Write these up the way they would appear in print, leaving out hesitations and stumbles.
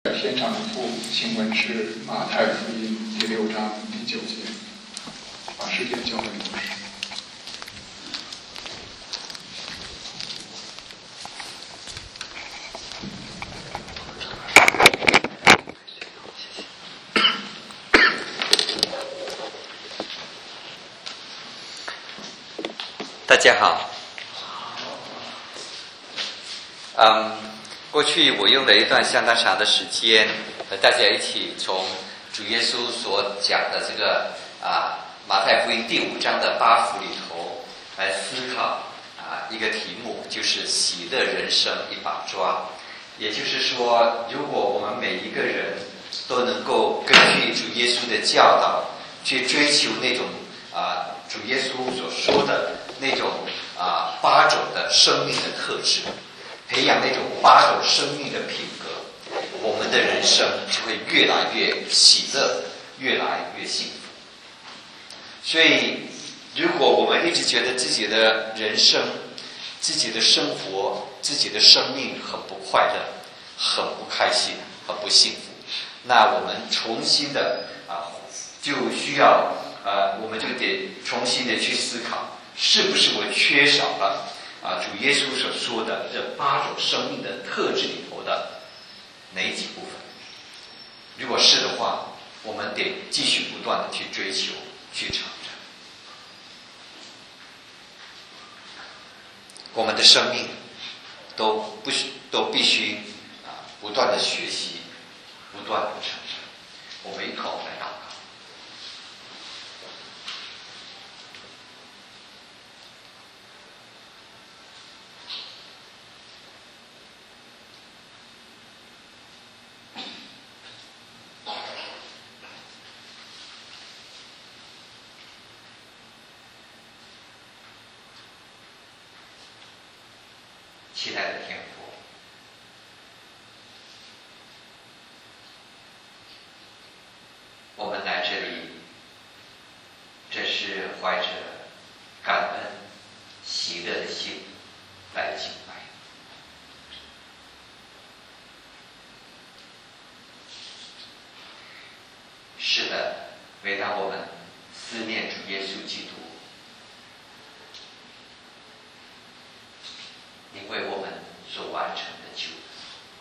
天长父，经文是马太福音第6章第9节，把时间交给牧师。 大家好。过去我用了一段相当长的时间和大家一起从主耶稣所讲的这个马太福音第5章的8福里头来思考一个题目，就是喜乐人生一把抓。也就是说，如果我们每一个人都能够根据主耶稣的教导去追求那种主耶稣所说的那种8种的生命的特质，培养那种8种生命的品格，我们的人生就会越来越喜乐，越来越幸福。所以如果我们一直觉得自己的人生、自己的生活、自己的生命很不快乐、很不开心、很不幸福，那我们重新的就需要我们就得重新的去思考，是不是我缺少了主耶稣所说的这8种生命的特质里头的哪几部分？如果是的话，我们得继续不断的去追求、去成长。我们的生命都必须不断的学习，不断的成长。我们一口来祷告。期待的天父，我们来这里，这是怀着感恩、喜乐的心来敬拜。是的，每当我们思念主耶稣基督，你为我们所完成的救恩，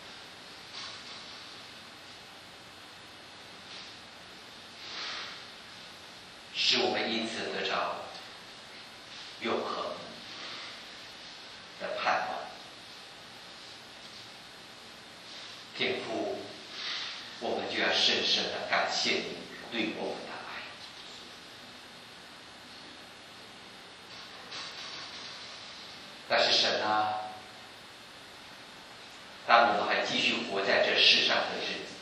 使我们因此得着永恒的盼望。天父，我们就要深深的感谢你对我们的爱。但是神啊，当我们还继续活在这世上的日子，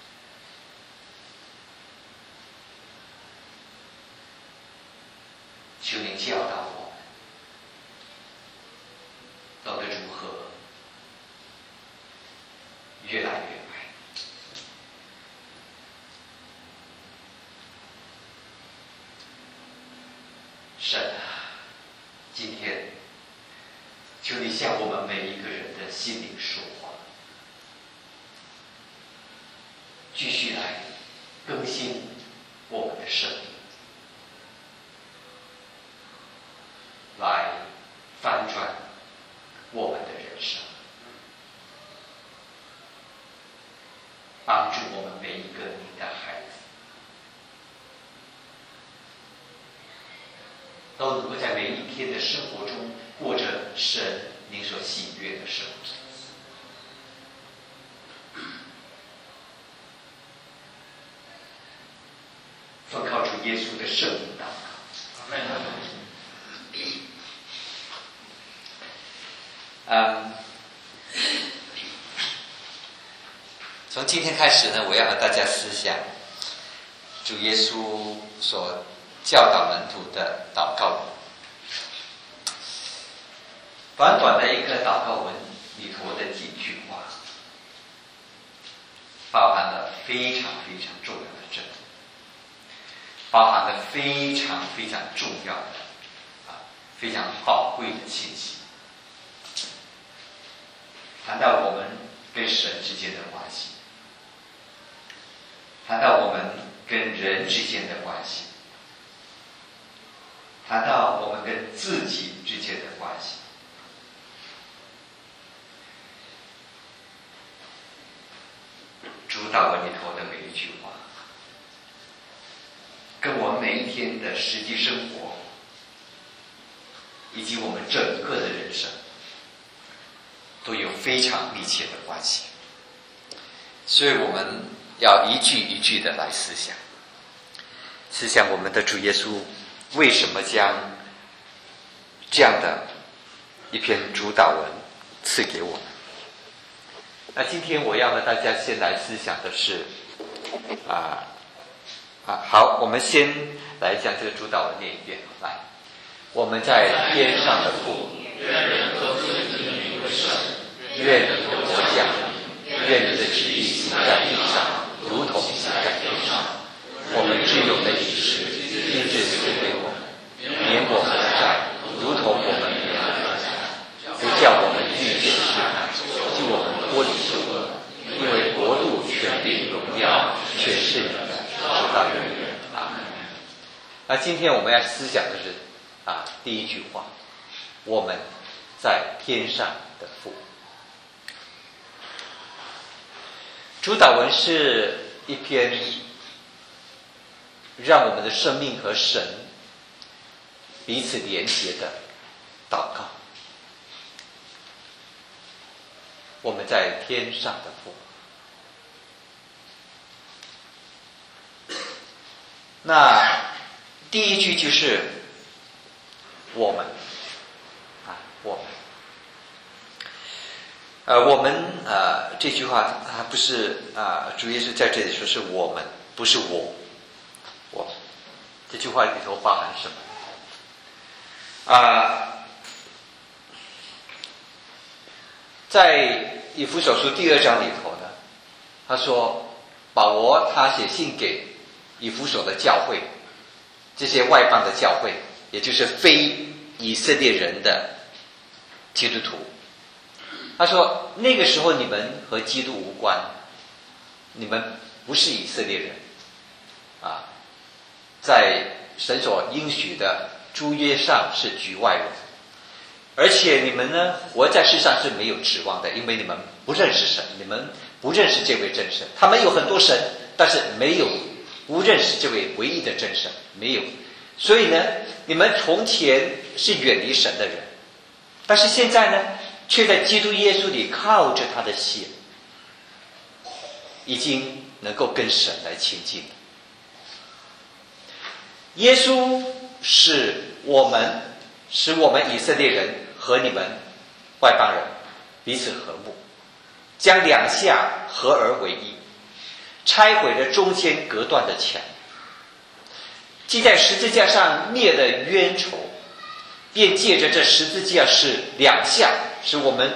求你教导我们，懂得如何越来越爱。神啊，今天求你向我们每一个人的心灵说话，继续来更新我们的生命，来翻转我们的人生，帮助我们每一个你的孩子都能够在每一天的生活中过着神您所喜悦的生活。奉靠主耶稣的圣名祷告。从今天开始呢，我要和大家思想主耶稣所教导门徒的祷告文。短短的一个祷告文里头的几句话，包含了非常非常重要的真理，包含了非常非常重要的非常宝贵的信息。谈到我们跟神之间的关系， 谈到我们跟人之间的关系，谈到我们跟自己之间的关系。主祷文里头的每一句话，跟我们每一天的实际生活，以及我们整个的人生，都有非常密切的关系。所以我们要一句一句的来思想我们的主耶稣为什么将这样的一篇主祷文赐给我们。那今天我要和大家先来思想的是好，我们先来将这个主祷文念一遍。来，我们在天上的父，愿人都尊你名为圣，愿你的国降临，愿你的旨意行在地上，如同行在天上。我们只有的饮食，今日赐给我们，免我们的债，如同我们免了债，不叫我们遇见试探，救我们脱离罪恶。因为国度、权力、荣耀，全是你的，直到永远。阿门。那今天我们要思想的是第一句话，我们在天上的父。主祷文是一篇让我们的生命和神彼此连结的祷告。我们在天上的父。那第一句就是我们我们这句话它不是主耶稣在这里说是我们，不是我这句话里头包含什么？在以弗所书第2章里头呢，他说保罗他写信给以弗所的教会，这些外邦的教会，也就是非以色列人的基督徒。他说那个时候你们和基督无关，你们不是以色列人在神所应许的诸约上是局外人，而且你们呢活在世上是没有指望的，因为你们不认识神，你们不认识这位真神。他们有很多神，但是不认识这位唯一的真神，没有。所以呢，你们从前是远离神的人，但是现在呢，却在基督耶稣里靠着他的血，已经能够跟神来亲近。耶稣使我们以色列人和你们外邦人彼此和睦，将两下合而为一，拆毁了中间隔断的墙，既在十字架上灭了冤仇，便借着这十字架使两下，使我们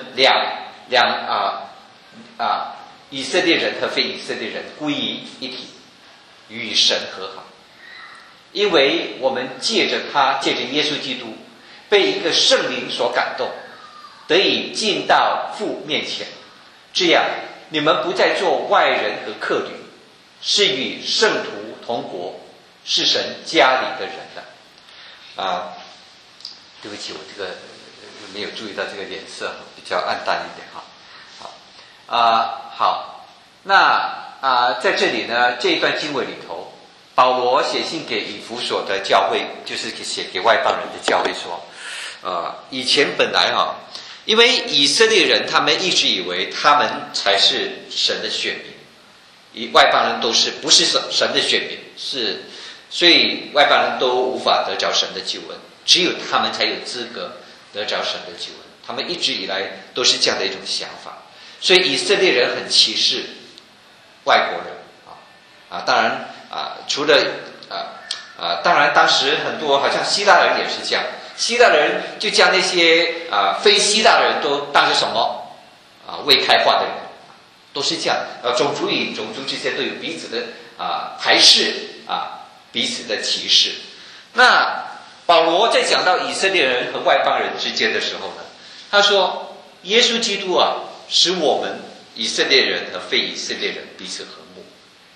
以色列人和非以色列人归于一体，与神和好。因为我们借着耶稣基督，被一个圣灵所感动，得以进到父面前，这样你们不再做外人和客旅，是与圣徒同国，是神家里的人的。对不起，我这个没有注意到这个脸色比较暗淡一点好，那在这里呢，这一段经文里头，保罗写信给以弗所的教会，就是写给外邦人的教会说，以前本来因为以色列人他们一直以为他们才是神的选民，外邦人不是神的选民，所以外邦人都无法得着神的救恩，只有他们才有资格得着神的救恩。他们一直以来都是这样的一种想法，所以以色列人很歧视外国人当然除了当然当时很多好像希腊人也是这样，希腊人就将那些非希腊人都当成什么未开化的人，都是这样。种族与种族之间都有彼此的排斥彼此的歧视。那保罗在讲到以色列人和外邦人之间的时候呢，他说耶稣基督使我们以色列人和非以色列人彼此和睦，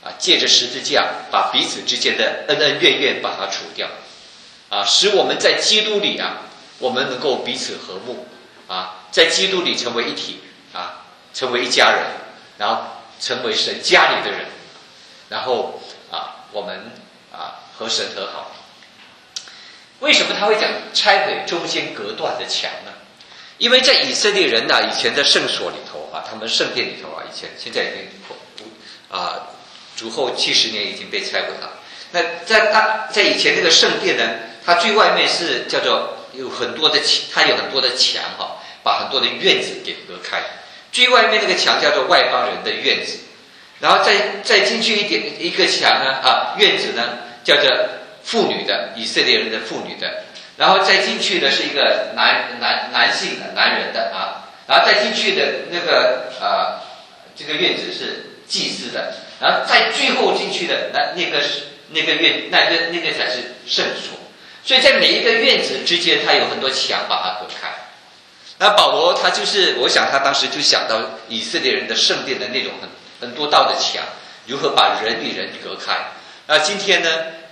借着十字架把彼此之间的恩恩怨怨把它除掉，使我们在基督里我们能够彼此和睦，在基督里成为一体，成为一家人，然后成为神家里的人，然后我们和神和好。为什么他会讲拆毁中间隔断的墙呢？因为在以色列人以前的圣所里头他们圣殿里头现在已经主后70年已经被拆毁了。那在以前那个圣殿呢，它最外面是叫做有很多的墙把很多的院子给隔开。最外面那个墙叫做外邦人的院子，然后再进去一个墙院子呢叫做妇女的，以色列人的妇女的，然后再进去的是一个男性的男人的然后再进去的那个这个院子是祭司的，然后在最后进去的那个才是圣所。所以在每一个院子之间，它有很多墙把它隔开。那保罗他我想他当时就想到以色列人的圣殿的那种很多道的墙，如何把人与人隔开。今天呢，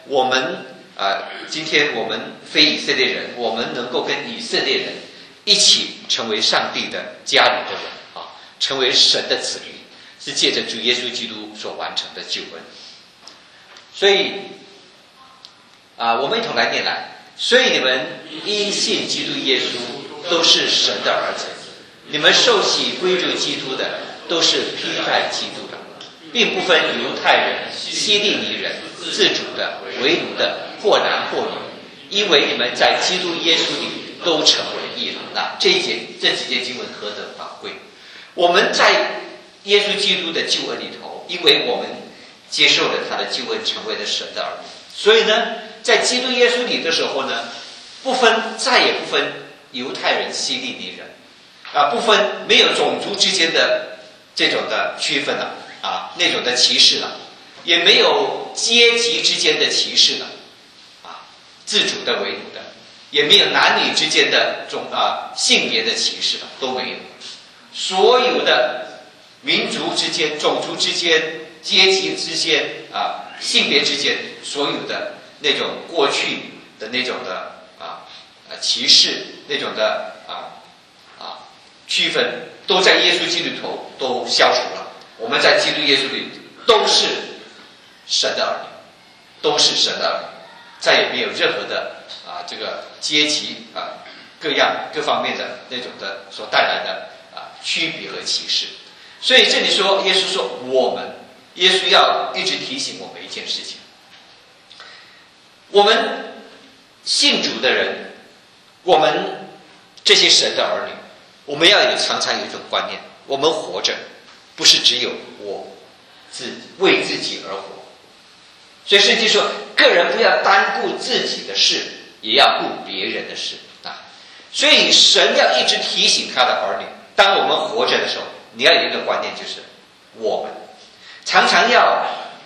今天我们非以色列人，我们能够跟以色列人一起成为上帝的家里的人成为神的子民，是借着主耶稣基督所完成的救恩。所以我们一同来念来。所以你们因信基督耶稣都是神的儿子，你们受洗归入基督的都是披戴基督的，并不分犹太人、希利尼人、自主的、为奴的，或男或女，因为你们在基督耶稣里都成为义人。这几节经文何等宝贵！我们在耶稣基督的救恩里头，因为我们接受了他的救恩，成为了神的儿女，所以呢，在基督耶稣里的时候呢，再也不分犹太人、希利尼人不分，没有种族之间的这种的区分那种的歧视也没有阶级之间的歧视自主的、为奴的，也没有男女之间的性别的歧视都没有。所有的民族之间、种族之间、阶级之间性别之间，所有的那种过去的那种的歧视，那种的区分，都在耶稣基督里头都消除了。我们在基督耶稣里都是神的儿女，都是神的儿女，再也没有任何的这个阶级各方面的那种的所带来的区别和歧视。所以这里说，耶稣说耶稣要一直提醒我们一件事情：我们信主的人，我们这些神的儿女，我们要常常有一种观念，我们活着不是只有为自己而活。所以圣经说，个人不要单顾自己的事，也要顾别人的事所以神要一直提醒他的儿女，当我们活着的时候，你要有一个观念，就是我们常常要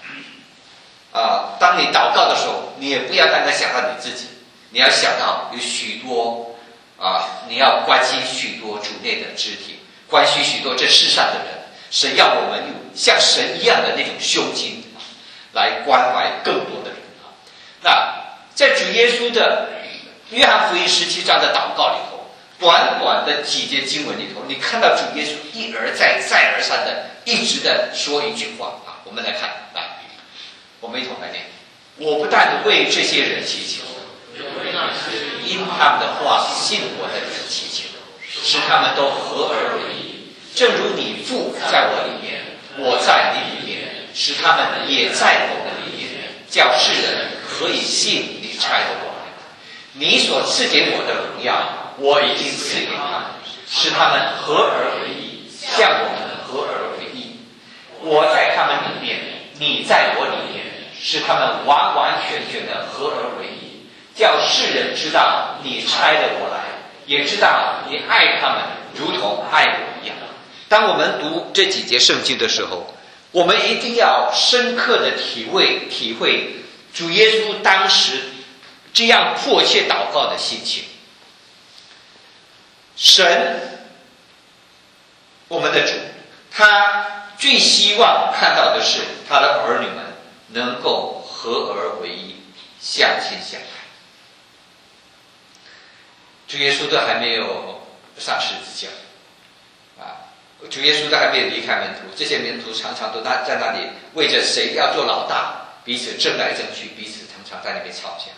当你祷告的时候，你也不要单单想到你自己，你要想到有许多你要关心许多主内的肢体，关心许多这世上的人。神要我们有像神一样的那种胸襟来关怀更多的人那在主耶稣的约翰福音17章的祷告里头，短短的几节经文里头，你看到主耶稣一而再再而三的一直的说一句话我们来看，我们一同来念：我不但为这些人祈求，因他们的话信我的人祈求，使他们都合而为一，正如你父在我里面，我在你里面，使他们也在我的里面，叫世人可以信你差的我来。你所赐给我的荣耀，我已经赐给他们，使他们合而为一，像我们合而为一。我在他们里面，你在我里面，使他们完完全全的合而为一，叫世人知道你差的我来，也知道你爱他们如同爱我一样。当我们读这几节圣经的时候，我们一定要深刻的体会主耶稣当时这样迫切祷告的心情。神，我们的主，他最希望看到的是他的儿女们能够合而为一，相亲相爱。主耶稣都还没有上十字架主耶稣都还没有离开门徒，这些门徒常常都在那里为着谁要做老大，彼此争来争去，彼此常常在那边吵架。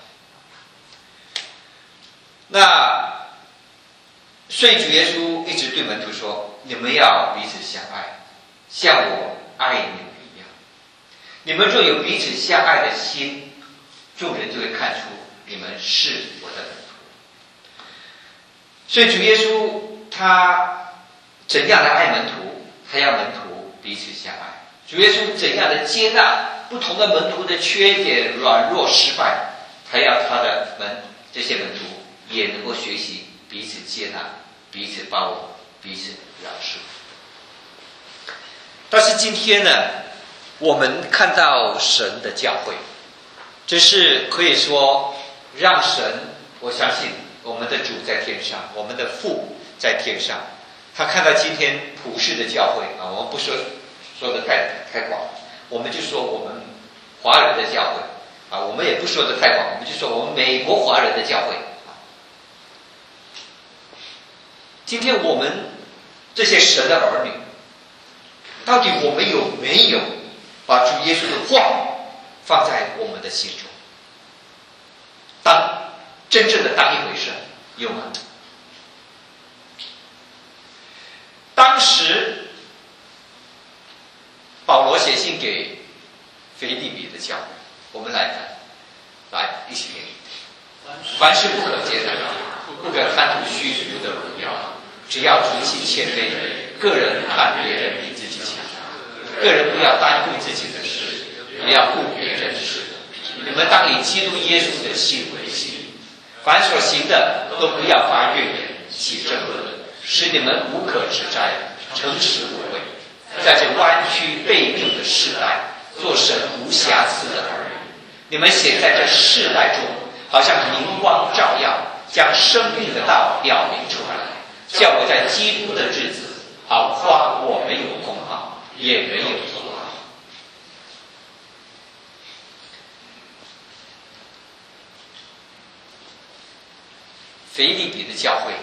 那所以主耶稣一直对门徒说：你们要彼此相爱，像我爱你们一样。你们若有彼此相爱的心，众人就会看出你们是我的门徒。所以主耶稣他怎样的爱门徒，他要门徒彼此相爱。主耶稣怎样的接纳不同的门徒的缺点、软弱、失败，他要他的这些门徒也能够学习彼此接纳、彼此包容、彼此饶恕。但是今天呢，我们看到神的教会，这是可以说让神，我相信我们的主在天上，我们的父在天上，他看到今天普世的教会我们不说的太广，我们就说我们华人的教会我们也不说的太广，我们就说我们美国华人的教会今天我们这些神的儿女，到底我们有没有把主耶稣的话放在我们的心中，真正的当一回事，有吗？当时保罗写信给腓立比的教会，我们来看，来一起念：凡事不可结党，不可贪图虚浮的荣耀，只要存心谦卑，个人看别人比自己强，个人不要单顾自己的事，也要顾别人的事。你们当以基督耶稣的心为心，凡所行的都不要发怨言，起争论，使你们无可指摘，诚实无畏，在这弯曲悖谬的世代，做神无瑕疵的儿女。你们显在这世代中，好像明光照耀，将生命的道表明出来，叫我在基督的日子，好夸我没有功劳，也没有徒劳。腓立比的教会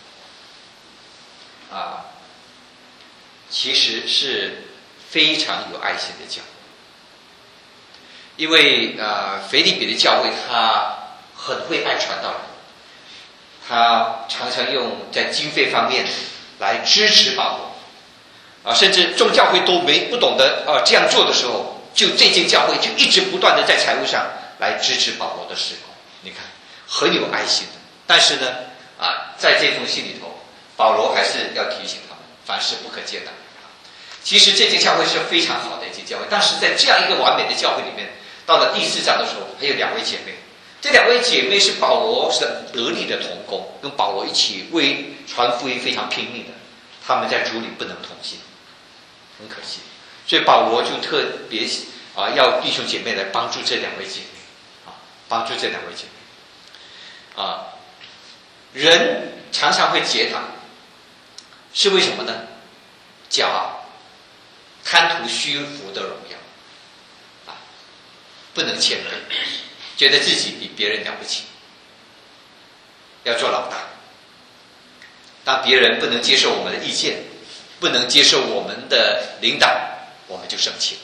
其实是非常有爱心的教会，因为腓立比的教会他很会爱传道人，他常常用在经费方面来支持保罗甚至众教会都不懂得这样做的时候，就这间教会就一直不断的在财务上来支持保罗的事工。你看很有爱心的。但是呢在这封信里头，保罗还是要提醒他们，凡事不可结党。其实这间教会是非常好的一间教会，但是在这样一个完美的教会里面，到了第4章的时候，还有2位姐妹。这2位姐妹是保罗的得力的同工，跟保罗一起为传福音非常拼命的，他们在主里不能同心，很可惜。所以保罗就特别要弟兄姐妹来帮助这2位姐妹帮助这2位姐妹人常常会结党，是为什么呢？骄傲，贪图虚浮的荣耀不能谦卑，觉得自己比别人了不起，要做老大。当别人不能接受我们的意见，不能接受我们的领导，我们就生气。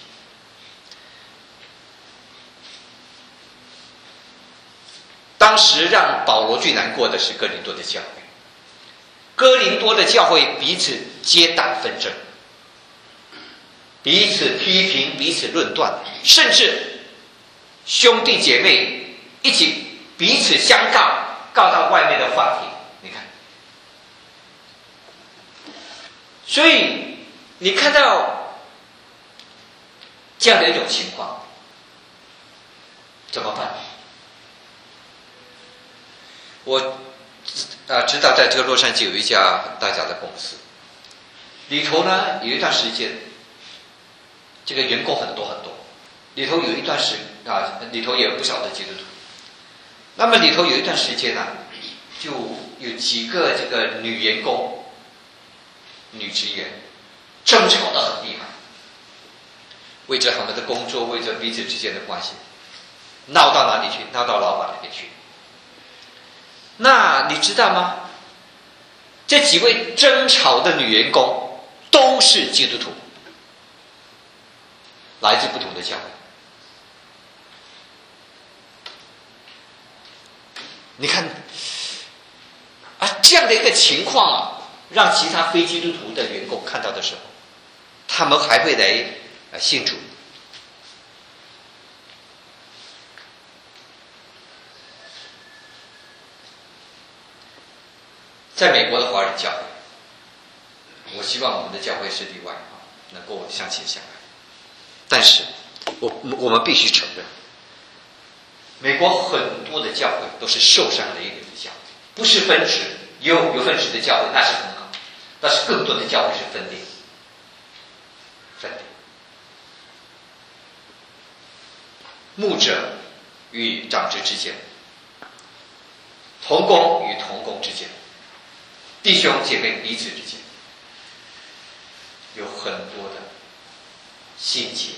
当时让保罗最难过的是哥林多的教会，哥林多的教会彼此结党纷争，彼此批评，彼此论断，甚至兄弟姐妹一起彼此相告到外面的法庭。你看，所以你看到这样的一种情况，怎么办？我知道在这个洛杉矶有一家很大家的公司，里头呢有一段时间，这个员工很多，里头有一段里头也有不少的基督徒。那么里头有一段时间就有几个这个女员工、女职员争吵得很厉害， 为着他们的工作，为着彼此之间的关系，闹到哪里去？闹到老板那边去。那你知道吗？这几位争吵的女员工都是基督徒，来自不同的教会。你看啊，这样的一个情况啊，让其他非基督徒的员工看到的时候，他们还会来信主。在美国的华人教会，我希望我们的教会是例外啊，能够相亲相爱。但是，我们必须承认，美国很多的教会都是受伤累累的教会，不是分支，有分支的教会那是很好，但是更多的教会是分裂。牧者与长执之间，同工与同工之间，弟兄姐妹彼此之间，有很多的心结，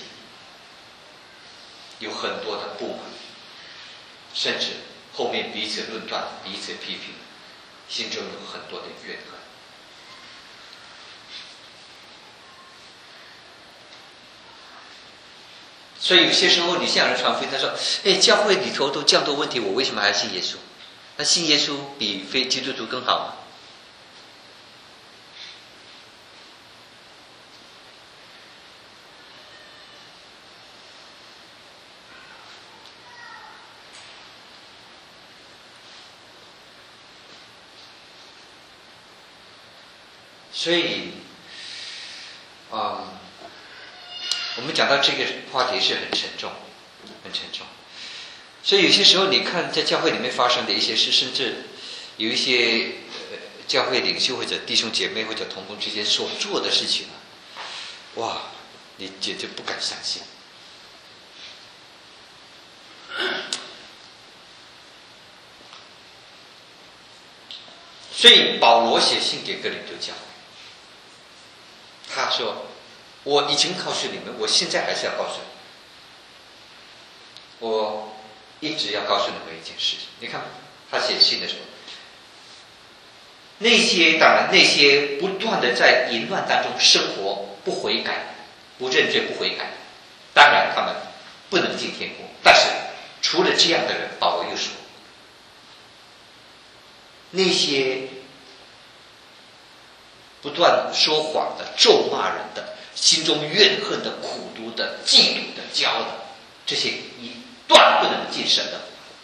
有很多的不满，甚至后面彼此论断、彼此批评，心中有很多的怨恨。所以有些时候你向人传福音，他说：“教会里头都这样多问题，我为什么还要信耶稣？那信耶稣比非基督徒更好吗？”所以，我们讲到这个话题是很沉重，很沉重。所以有些时候，你看在教会里面发生的一些事，甚至有一些教会领袖或者弟兄姐妹或者同工之间所做的事情，哇，你简直不敢相信。所以保罗写信给哥林多教会，他说：“我已经告诉你们，我现在还是要告诉你们，我一直要告诉你们一件事情。你看他写信的时候，那些不断的在淫乱当中生活、不悔改、不认罪、不悔改，当然他们不能进天国。但是除了这样的人，保罗又说，那些不断说谎的、咒骂人的、心中怨恨的、苦毒的、嫉妒的、骄傲的，这些一断不能进神的。”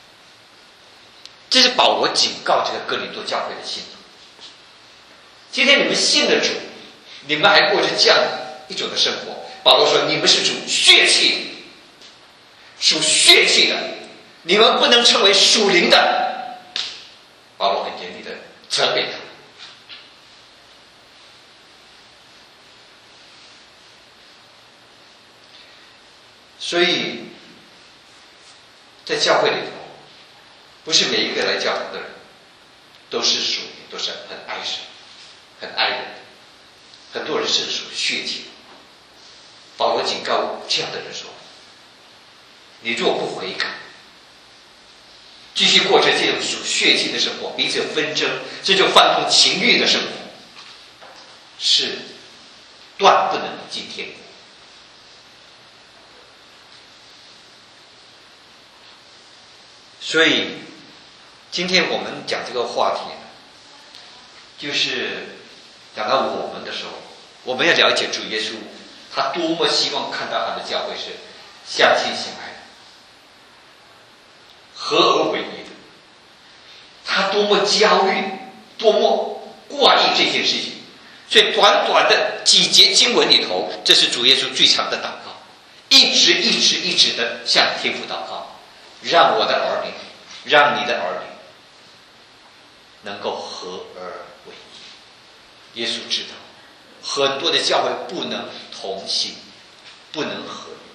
这是保罗警告这个哥林多教会的信徒。今天你们信了主，你们还过着这样一种的生活。保罗说：“你们是属血气，属血气的，你们不能称为属灵的。”保罗很严厉的责备他。所以，在教会里头，不是每一个来教堂的人都是属灵，都是很爱神、很爱人。很多人是属血气的。保罗警告这样的人说：“你若不悔改，继续过着这种属血气的生活，彼此纷争，这就犯同情欲的生活，是断不能进天国。”所以，今天我们讲这个话题呢，就是讲到我们的时候，我们要了解主耶稣，他多么希望看到他的教会是相亲相爱的，合而为一的。他多么焦虑，多么挂意这件事情。所以短短的几节经文里头，这是主耶稣最长的祷告，一直的向天父祷告，让我的儿女，让你的儿女能够合而为一。耶稣知道很多的教会不能同心，不能合一。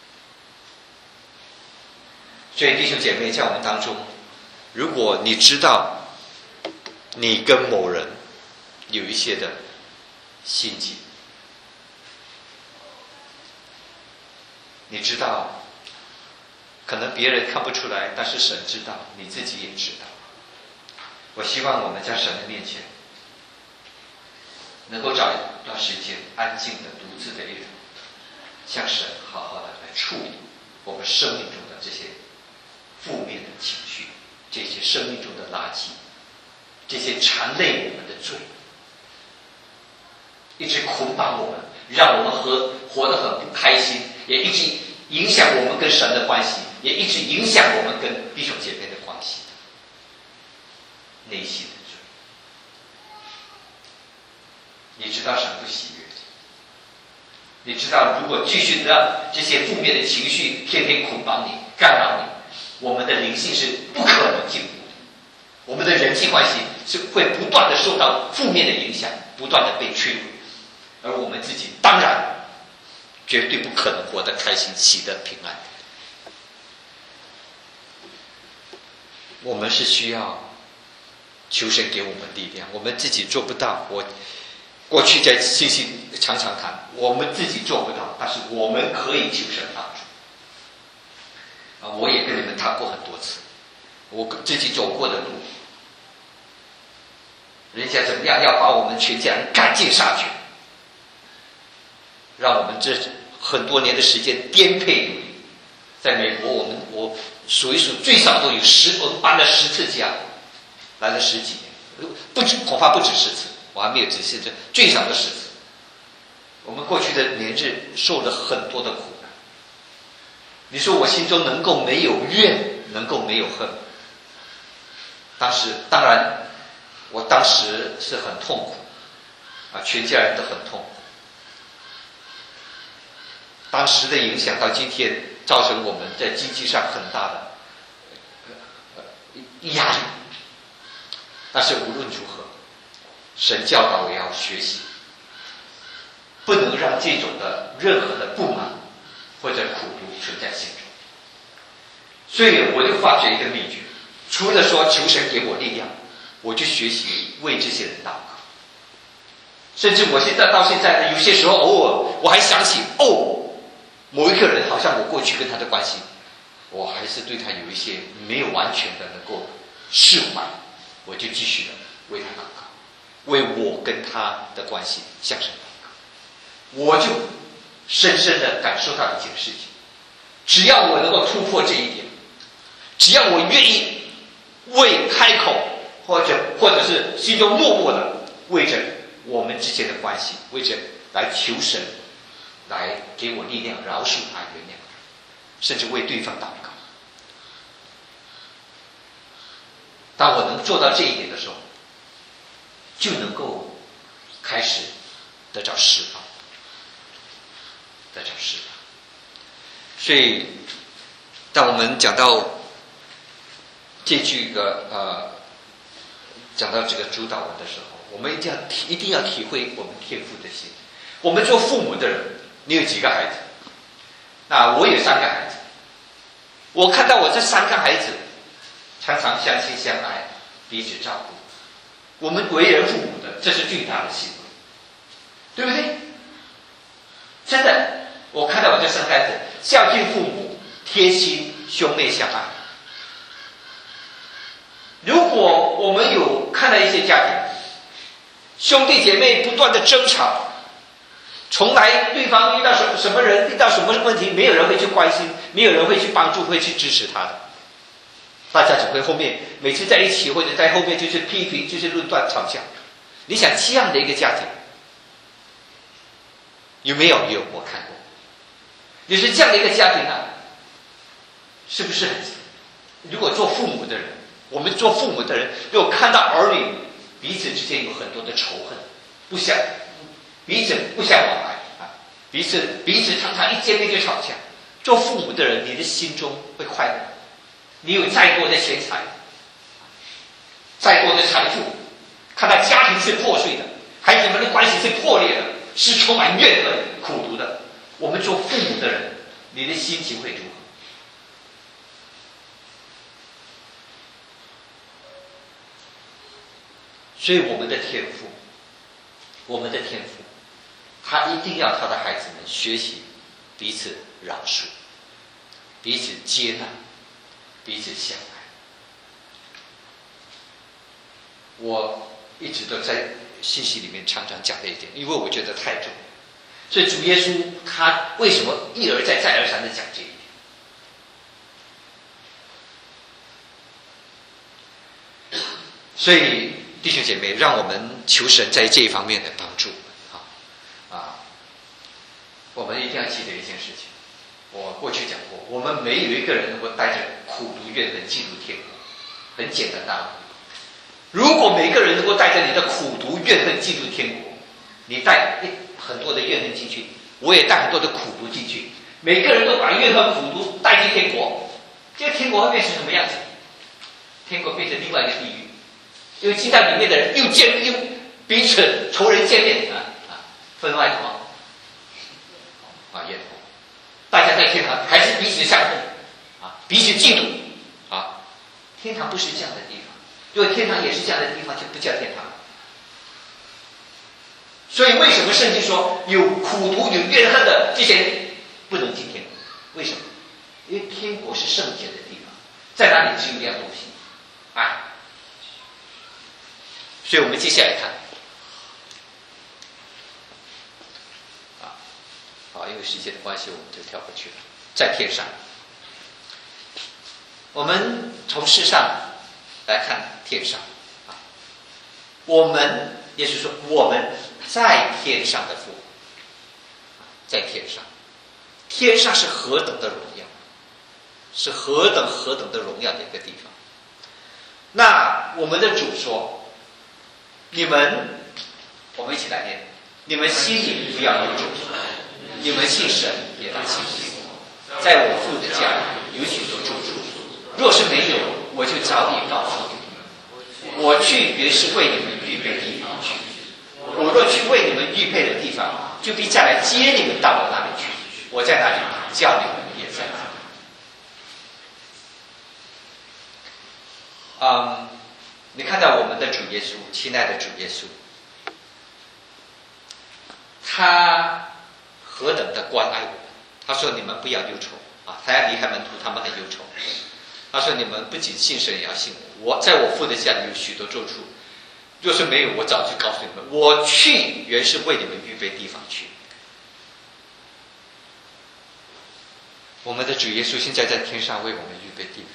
所以弟兄姐妹，在我们当中，如果你知道你跟某人有一些的心结， 你知道，可能别人看不出来，但是神知道，你自己也知道。我希望我们在神的面前，能够找一段时间安静的独自的一人，向神好好的来处理我们生命中的这些负面的情绪，这些生命中的垃圾，这些缠累我们的罪，一直捆绑我们，让我们活得很不开心，也一直影响我们跟神的关系，也一直影响我们跟弟兄姐妹的关系。内心的罪，你知道神不喜悦的，你知道如果继续让这些负面的情绪天天捆绑你、干扰你，我们的灵性是不可能进步的，我们的人际关系是会不断的受到负面的影响，不断的被摧毁，而我们自己当然绝对不可能活得开心、喜得平安。我们是需要求神给我们力量，我们自己做不到。我过去在信息常常谈，我们自己做不到，但是我们可以求神帮助。我也跟你们谈过很多次，我自己走过的路，人家怎么样要把我们全家人赶尽杀绝，让我们这很多年的时间颠沛流离。在美国，我数一数，最少都有我们搬了10次家，来了10几年，恐怕不止10次，我还没有仔细的，最少的10次。我们过去的年日受了很多的苦难。你说我心中能够没有怨，能够没有恨？当然，我当时是很痛苦，全家人都很痛苦。当时的影响到今天，造成我们在经济上很大的压力。但是无论如何，神教导我要学习，不能让这种的任何的不满或者苦毒存在心中。所以我就发觉一个秘诀，除了说求神给我力量，我就学习为这些人祷告。甚至我到现在呢，有些时候偶尔我还想起某一个人好像我过去跟他的关系，我还是对他有一些没有完全的能够释怀，我就继续的为他祷告，为我跟他的关系向神祷告。我就深深的感受到一件事情，只要我能够突破这一点，只要我愿意为开口或者是心中默默的为着我们之间的关系，为着来求神来给我力量，饶恕他，原谅他，甚至为对方祷告。当我能做到这一点的时候，就能够开始得到释放，所以当我们讲到这句讲到这个主导文的时候，我们一定要体会我们天父的心。我们做父母的人，你有几个孩子？那我有3个孩子。我看到我这3个孩子常常相亲相爱，彼此照顾。我们为人父母的，这是最大的幸福，对不对？真的，我看到我这3个孩子孝敬父母，贴心，兄妹相爱。如果我们有看到一些家庭，兄弟姐妹不断的争吵，从来对方遇到什么人，遇到什么问题，没有人会去关心，没有人会去帮助，会去支持他的。大家只会后面每次在一起，或者在后面就是批评，就是论断吵架。你想这样的一个家庭有没有？有，我看过。你是这样的一个家庭啊，是不是？如果做父母的人，我们做父母的人，如果看到儿女彼此之间有很多的仇恨，彼此不相往来彼此常常一见面就吵架，做父母的人，你的心中会快乐。你有再多的钱财，再多的财富，看到家庭是破碎的，孩子们的关系是破裂的，是充满怨恨、苦毒的，我们做父母的人，你的心情会如何？所以我们的天父，他一定要他的孩子们学习彼此饶恕。 彼此接纳，彼此相爱。我一直都在信息里面常常讲这一点，因为我觉得太重要。所以主耶稣他为什么一而再再而三的讲这一点？所以弟兄姐妹，让我们求神在这一方面的帮助我们一定要记得一件事情，我过去讲过，我们没有一个人能够带着苦毒怨恨进入天国，很简单的道理。如果每个人能够带着你的苦毒怨恨进入天国，你带很多的怨恨进去，我也带很多的苦毒进去，每个人都把怨恨苦毒带进天国，这个天国会变成什么样子？天国变成另外一个地狱，因为进到里面的人又彼此仇人见面分外头焰头，大家在天堂还是彼此相恨彼此嫉妒天堂不是这样的地方，如果天堂也是这样的地方，就不叫天堂。所以为什么圣经说有苦毒有怨恨的这些人不能进天国？为什么？因为天国是圣洁的地方，在那里只有两东西，爱。所以我们接下来看因为时间的关系，我们就跳过去了。在天上，我们从世上来看天上我们也就是说我们在天上的父，在天上，天上是何等的荣耀，是何等的荣耀的一个地方。那我们的主说，我们一起来念，你们心里不要有主，你们信神也当信我，在我父的家有许多住处，若是没有，我就早已告诉你们。我去原是为你们预备地方去，我若去为你们预备的地方，就必再来接你们到我那里去。我在那里，叫你们也在那里。你看到我们的主耶稣，亲爱的主耶稣，他何等的关爱我们。他说你们不要忧愁他要离开门徒，他们很忧愁。他说你们不仅信神也要信我，我在我父的家里有许多住处，若是没有，我早就告诉你们，我去原是为你们预备地方去。我们的主耶稣现在在天上为我们预备地方。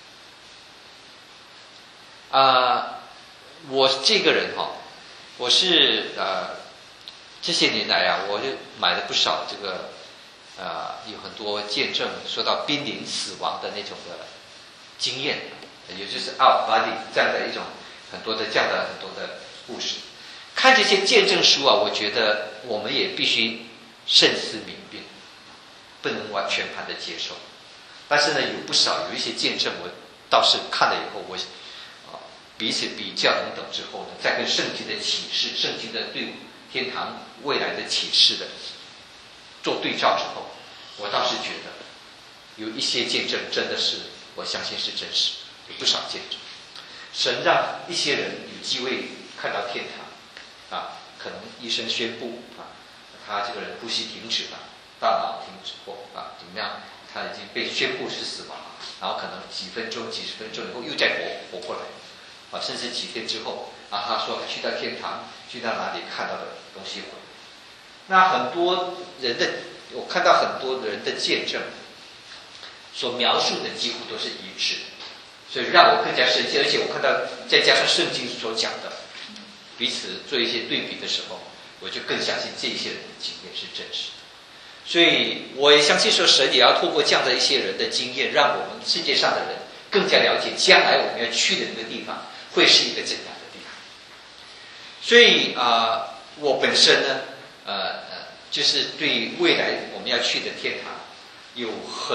我这个人我是这些年来我就买了不少这个有很多见证说到濒临死亡的那种的经验，也就是 out body 这样的一种很多的故事。看这些见证书我觉得我们也必须慎思明辨，不能完全盘的接受。但是呢，有一些见证，我倒是看了以后，我彼此比较等等之后呢，再跟圣经的启示，圣经的对天堂未来的启示的做对照之后，我倒是觉得有一些见证真的是我相信是真实，有不少见证。神让一些人有机会看到天堂可能医生宣布他这个人呼吸停止了，大脑停止或怎么样，他已经被宣布是死亡了，然后可能几十分钟以后又再活过来甚至几天之后他说他去到天堂，去到哪里看到的东西回来。那很多人我看到很多人的见证所描述的几乎都是一致，所以让我更加深切。而且我看到再加上圣经所讲的彼此做一些对比的时候，我就更相信这些人的经验是真实的。所以我也相信说，神也要透过这样的一些人的经验，让我们世界上的人更加了解将来我们要去的那个地方会是一个怎样的地方。所以我本身呢就是对未来我们要去的天堂有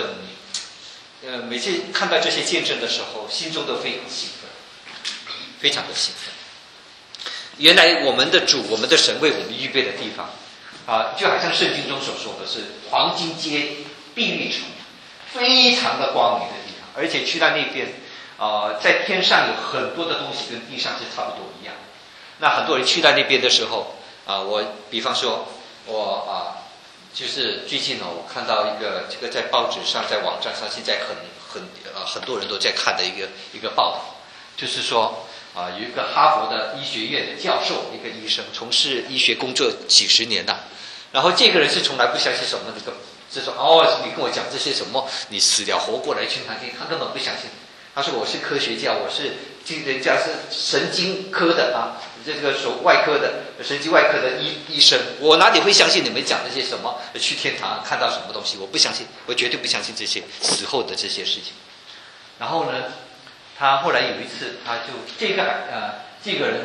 每次看到这些见证的时候，心中都非常兴奋，非常的兴奋。原来我们的主，我们的神为我们预备的地方就好像圣经中所说的是黄金街、碧玉城，非常的光明的地方。而且去到那边在天上有很多的东西跟地上是差不多一样。那很多人去到那边的时候我比方说我就是最近我看到一个这个在报纸上、在网站上，现在很多人都在看的一个报道，就是说有一个哈佛的医学院的教授，一个医生，从事医学工作几十年了，然后这个人是从来不相信什么那个，就说你跟我讲这些什么，你死了活过来去哪里，他根本不相信。他说我是科学家，我是人家是神经科的这个外科的神经外科的医生，我哪里会相信你们讲那些什么去天堂看到什么东西？我不相信，我绝对不相信这些死后的这些事情。然后呢，他后来有一次，他就这个人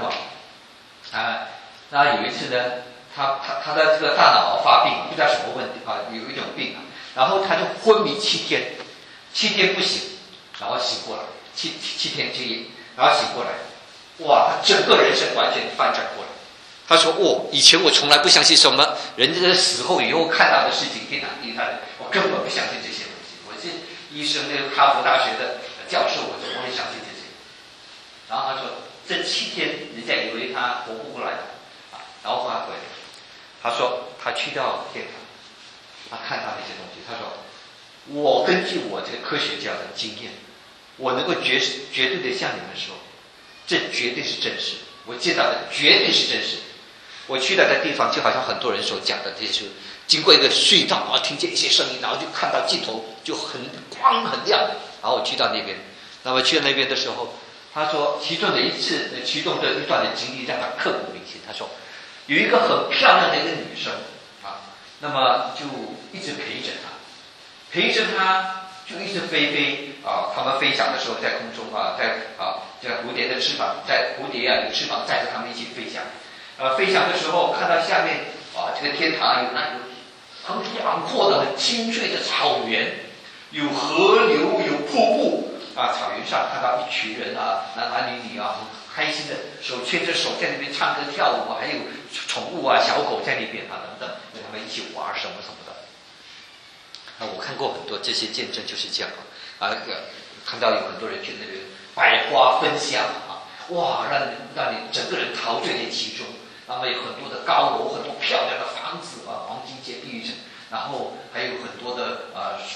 那有一次呢，他的这个大脑发病，不知道什么问题有一种病然后他就昏迷7天不醒，然后醒过来，7天之夜，然后醒过来，哇，他整个人生完全翻转过来。他说以前我从来不相信什么人家死后以后看到的事情，天堂地狱我根本不相信这些东西。我是医生，那个哈佛大学的教授，我怎么会相信这些？然后他说这7天人家以为他活不过来然后他回来，他说他去到天堂，他看到那些东西，他说我根据我这个科学家的经验，我能够绝对的向你们说，这绝对是真实，我见到的绝对是真实。我去到的地方就好像很多人所讲的，这些经过一个隧道听见一些声音，然后就看到尽头就很光很亮，然后我去到那边。那么去到那边的时候，他说其中的一段的经历让他刻骨铭心。他说有一个很漂亮的一个女生那么就一直陪着他就一直飞他们飞翔的时候在空中在蝴蝶的翅膀，在蝴蝶有翅膀带着他们一起飞翔。飞翔的时候看到下面这个天堂有很广阔的很清脆的草原，有河流有瀑布草原上看到一群人男女很开心的手牵着手在那边唱歌跳舞还有宠物小狗在那边等等，跟他们一起玩什么的。我看过很多这些见证就是这样看到有很多人去那边百花纷香哇，让你整个人陶醉在其中。那么有很多的高楼，很多漂亮的房子黄金街碧玉城，然后还有很多的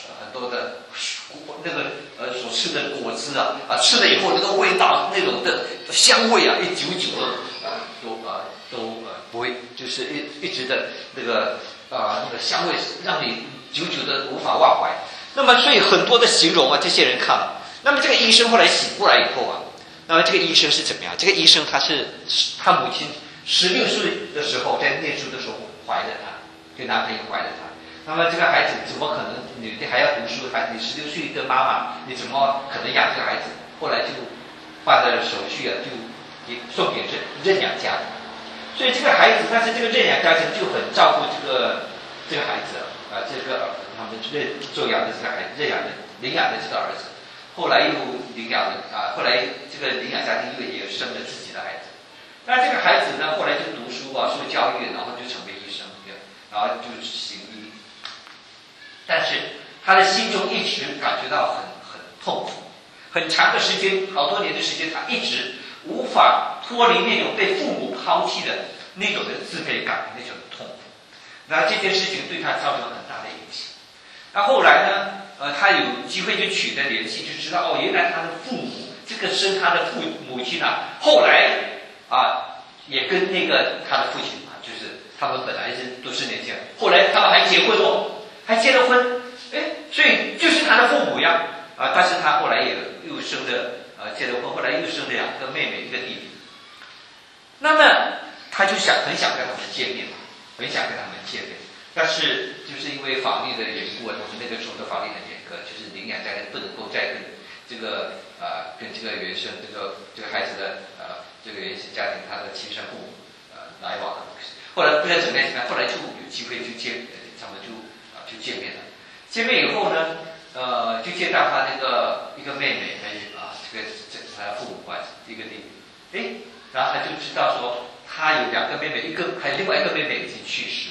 那个所吃的果子吃了以后那个味道那种的香味一久久都不会，就是一直的那个香味让你久久的无法忘怀。那么所以很多的形容这些人看了。那么这个医生后来醒过来以后那么这个医生是怎么样？这个医生他母亲16岁的时候在念书的时候怀了他，跟男朋友怀了他。那么这个孩子怎么可能女的还要读书？你16岁的妈妈，你怎么可能养这个孩子？后来就办了手续就送给认养家庭。所以这个孩子，但是这个认养家庭就很照顾这个孩子他们收养的这个孩子，领养的这个儿子。后来又领养后来这个领养家庭也生了自己的孩子。那这个孩子呢，后来就读书受教育，然后就成为医生，然后就行医。但是他的心中一直感觉到很痛苦，很长的时间，好多年的时间，他一直无法脱离那种被父母抛弃的那种的自卑感，那种痛苦。那这件事情对他造成了很大的影响。那后来呢，他有机会就取得联系，就知道原来他的父母这个生他的母亲后来也跟那个他的父亲就是他们本来都是那些，后来他们还结婚还结了婚，所以就是他的父母但是他后来也又生了结了婚，后来又生了2个妹妹1个弟弟。那么他就很想跟他们见面但是就是因为法律的缘故我们那个时候的法律很严格，就是领养家庭不能够再跟这个原生这个孩子的这个原生家庭他的亲生父母来往。后来不知道怎么样，后来就有机会他们就见面了。见面以后呢，就见到他那个一个妹妹，还有这他父母一个弟弟。然后他就知道说他有2个妹妹，还有另外一个妹妹已经去世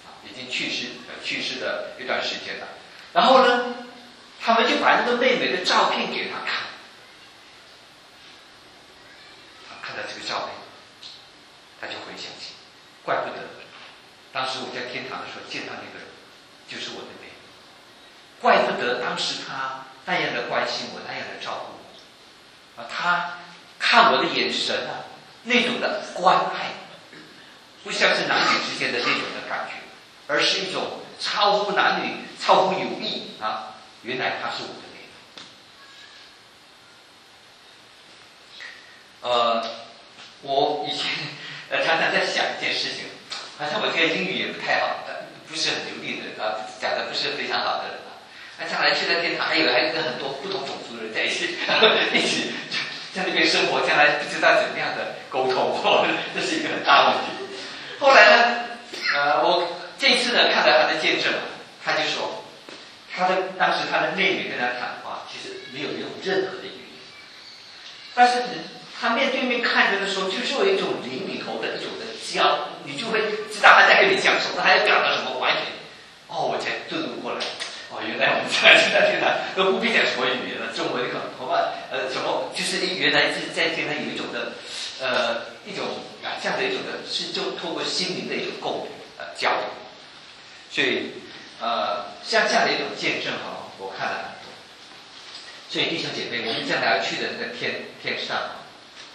的一段时间了。然后呢，他们就把那个妹妹的照片给他看。他看到这个照片，他就回想起，怪不得当时我在天堂的时候见到那个人， 当时他那样的关心我，那样的照顾我，他看我的眼神啊，那种的关爱，不像是男女之间的那种的感觉，而是一种超乎男女、超乎友谊啊！原来他是我的妹妹。我以前常常在想一件事情，好像我这个英语也不太好，不是很流利的啊，讲的不是非常好的人啊。那将来去了天堂，还有跟很多不同种族的人在一起在那边生活，将来不知道怎么样的沟通，这是一个很大问题。后来呢，我这一次呢看到他的见证，他就说，当时他的妹妹跟他谈话，其实没有用任何的语言，但是他面对面看着的时候，就是有一种灵里头的一种的交，你就会知道他在跟你讲什么，他要表达什么，完全，我才顿悟过来。原来我们在天堂都不必讲什么语言了，中文可能什么，就是原来是在天堂有一种的一种这样的一种的，是就透过心灵的一种共鸣交流。所以像这样的一种见证我看了很多。所以弟兄姐妹，我们将来要去的那个天上，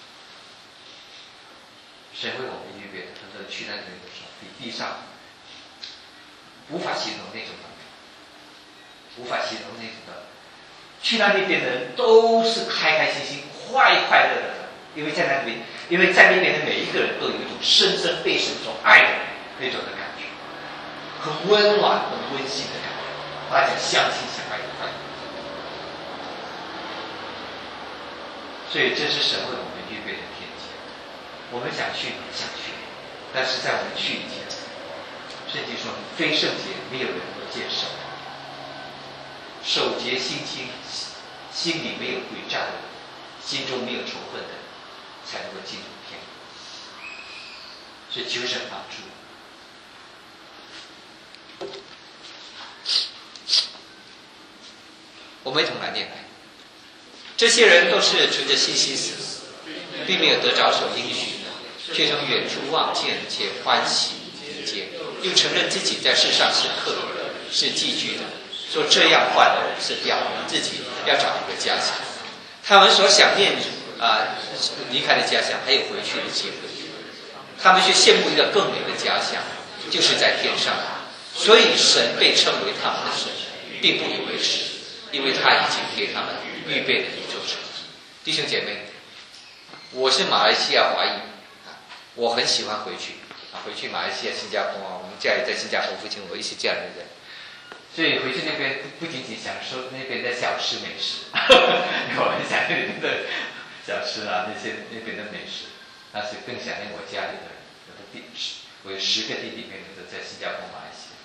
神为我们预备的，很多人去那里的时候，比地上无法形容那种的。无法形容那种的，去那边的人都是开开心心、快乐的，因为在那边的每一个人都有一种深深被神所爱的那种的感觉，很温暖、很温馨的感觉，大家相亲相爱的快乐。所以这是神为我们预备的天界，我们想去，但是在我们去以前，圣经说非圣洁，没有人能见神。守节心清，心里没有诡诈的人，心中没有仇恨的人，才能够进入天国。所以求神帮助。我们一同来念来，这些人都是存着信心死，并没有得着所应许的，却从远处望见且欢喜迎接，又承认自己在世上是客人，是寄居的。说这样换的人是表明自己要找一个家乡，他们所想念离开的家乡，还有回去的机会，他们却羡慕一个更美的家乡，就是在天上。所以神被称为他们的神，并不以为耻，因为他已经给他们预备了一座城。弟兄姐妹，我是马来西亚华裔，我很喜欢回去马来西亚、新加坡我们家里在新加坡附近，我一起家人的人。所以回去那边不仅仅享受那边的小吃美食，我很想念那边的小吃那边的美食，但是更想念我家里的人。我有10个弟弟妹妹都在新加坡、马来西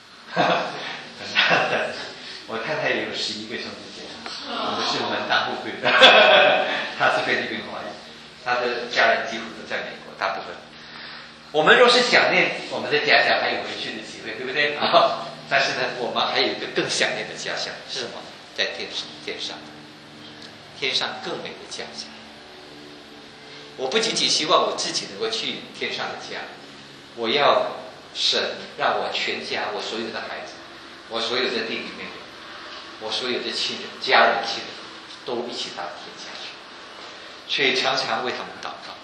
亚，我太太也有11个兄弟姐妹，我们是门当户对的。他是菲律宾华裔，他的家人几乎都在美国，大部分。我们若是想念我们的家乡，还有回去的机会，对不对？但是呢，我们还有一个更想念的家乡是什么？在天上更美的家乡。我不仅仅希望我自己能够去天上的家，我要神让我全家，我所有的孩子，我所有的弟弟妹妹，我所有的家人亲人，都一起到天家去。所以常常为他们祷告，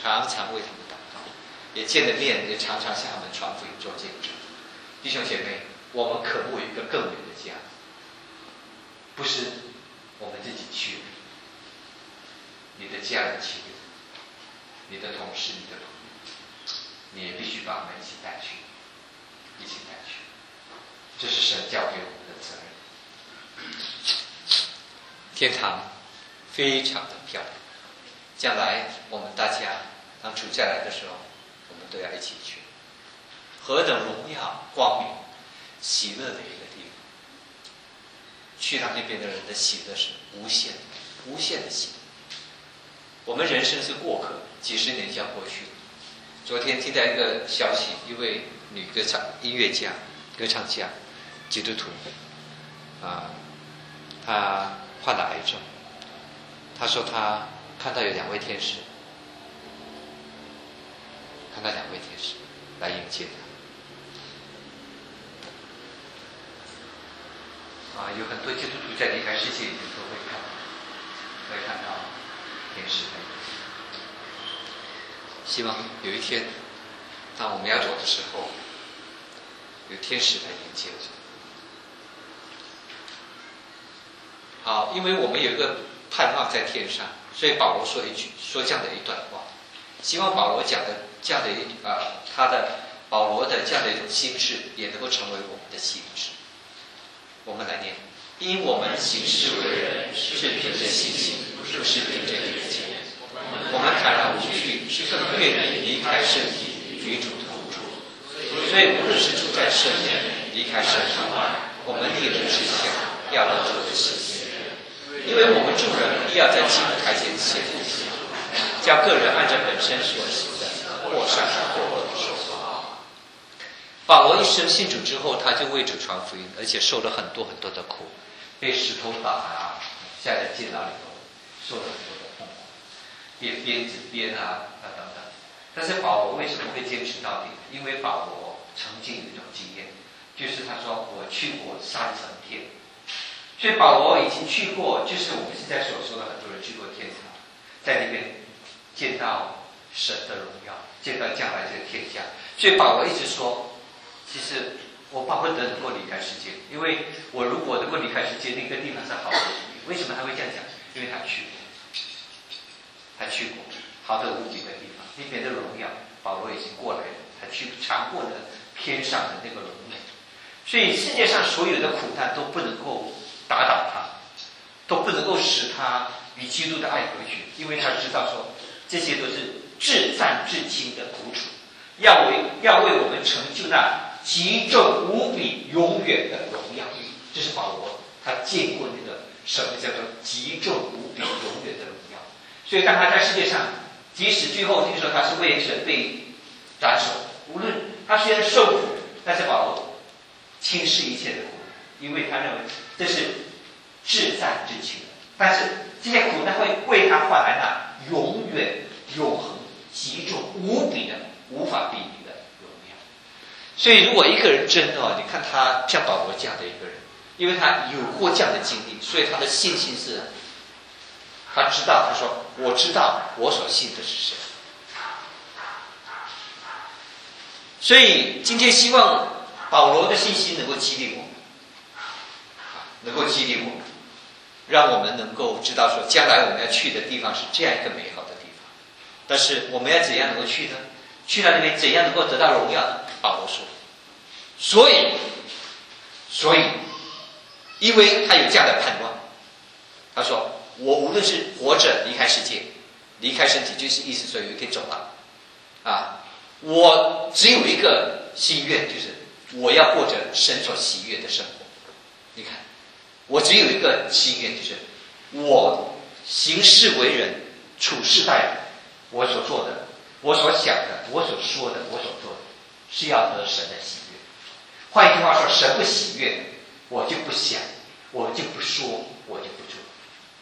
也见了面，也常常向他们传福音做见证。弟兄姐妹，我们渴慕一个更美的家，不是我们自己去，你的家人亲人，你的同事，你的朋友，你也必须把我们一起带去。这是神交给我们的责任。天堂非常的漂亮，将来我们大家当主再来的时候，我们都要一起去。何等荣耀、光明、喜乐的一个地方！去到那边的人的喜乐是无限的喜乐。我们人生是过客，几十年就要过去。昨天听到一个消息，一位女歌唱音乐家、歌唱家，基督徒，她患了癌症。她说她看到有2位天使，来迎接她。 有很多基督徒在离开世界里面都会看到天使的。希望有一天，当我们要走的时候，有天使来迎接我。好，因为我们有一个盼望在天上，所以保罗说这样的一段话，希望保罗讲的这样的保罗的这样的一种心智，也能够成为我们的心智。我们来念：因我们行事为人，是凭着信心，不是凭着眼睛。我们坦然无惧，更愿意离开身体，与主同住。所以无论是住在圣殿，离开圣堂，我们立志志向，要得主的喜悦。因为我们众人必要在基督台前显出行，叫个人按照本身所行的，或善或恶受报。保罗一生信主之后，他就为主传福音，而且受了很多很多的苦，被石头打下在监牢里头，受了很多的痛苦，被鞭子鞭等等。但是保罗为什么会坚持到底？因为保罗曾经有一种经验，就是他说我去过3层天。所以保罗已经去过，就是我们现在所说的很多人去过天堂，在那边见到神的荣耀，见到将来这个天下。所以保罗一直说，其实我巴不得能够离开世界，因为我如果能够离开世界，那个地方是好的无比。为什么他会这样讲？因为他去过好的无比的地方，那边的荣耀，保罗已经过来了，他去尝过了天上的那个荣美。所以世界上所有的苦难都不能够打倒他，都不能够使他与基督的爱隔绝，因为他知道说这些都是至暂至轻的苦楚，要为我们成就那极重无比永远的荣耀。这是保罗他见过那个什么叫做极重无比永远的荣耀。所以当他在世界上，即使最后听说他是为神被斩首，无论他虽然受苦，但是保罗轻视一切的苦，因为他认为这是至暂至轻的，但是这些苦难会为他换来那永远永恒极重无比的无法比拟的荣耀。所以如果一个人真的你看他像保罗这样的一个人，因为他有过这样的经历，所以他的信心是，他知道，他说我知道我所信的是谁。所以今天希望保罗的信心能够激励我们，让我们能够知道说将来我们要去的地方是这样一个美好的地方。但是我们要怎样能够去呢？去到那边怎样能够得到荣耀呢？保罗说，所以因为他有这样的盼望，他说我无论是活着离开世界，离开身体，就是意思说有一天走了我只有一个心愿，就是我要过着神所喜悦的生活。你看，我只有一个心愿，就是我行事为人，处事待人，我所做的，我所想的，我所说的，我所做的，是要得神的喜悦。换一句话说，神不喜悦，我就不想，我就不说，我就不做。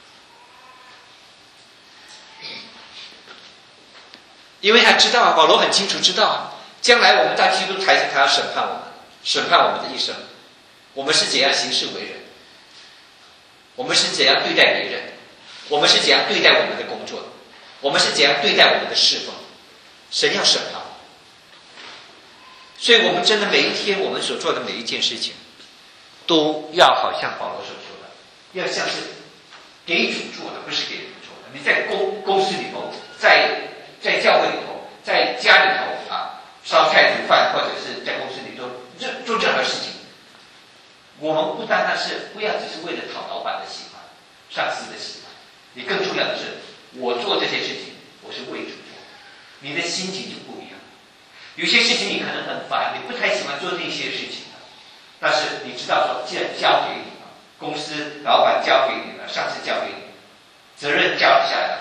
因为他知道保罗很清楚知道将来我们到基督台前，他要审判我们的一生，我们是怎样行事为人，我们是怎样对待别人，我们是怎样对待我们的工作，我们是怎样对待我们的侍奉，神要审判我们。所以我们真的每一天我们所做的每一件事情，都要好像保罗所说的，要像是给主做的，不是给人做的。你在公司里头，在教会里头，在家里头烧菜煮饭，或者是在公司里头做任何事情，我们不单单是不要只是为了讨老板的喜欢，上司的喜欢，你更重要的是我做这些事情我是为主做，你的心情就不一样。有些事情你可能很烦，你不太喜欢做那些事情的，但是你知道说既然交给你了，公司老板交给你了，上司交给你了，责任交下来了，